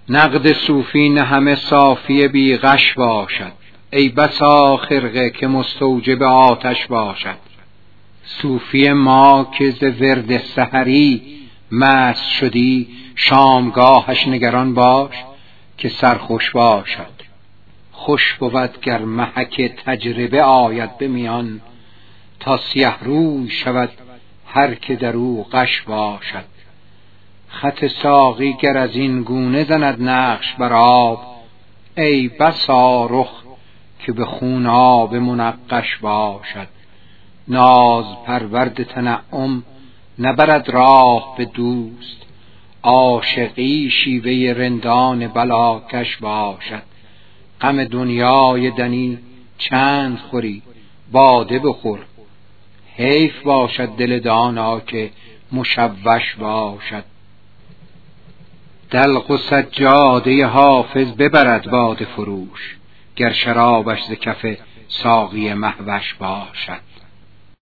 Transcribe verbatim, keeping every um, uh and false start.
نقد صوفی نه همه صافی بی غش باشد، ای بسا خرقه که مستوجب آتش باشد. صوفی ما که ز ورد سحری مست شدی، شامگاهش نگران باش که سرخوش باشد. خوش بود گر محک تجربه آید به میان، تا سیه روی شود هر که در او غش باشد. خط ساقی گر از این گونه زند نقش بر آب، ای بسا رخ که به خوناب منقش باشد. ناز پرورد تنعم نبرد راه به دوست، عاشقی شیوه رندان بلاکش باشد. غم دنیای دنی چند خوری باده بخور، حیف باشد دل دانا که مشوش باشد. دلق و سجاده حافظ ببرد باده فروش، گر شرابش ز کف ساقی مهوش باشد.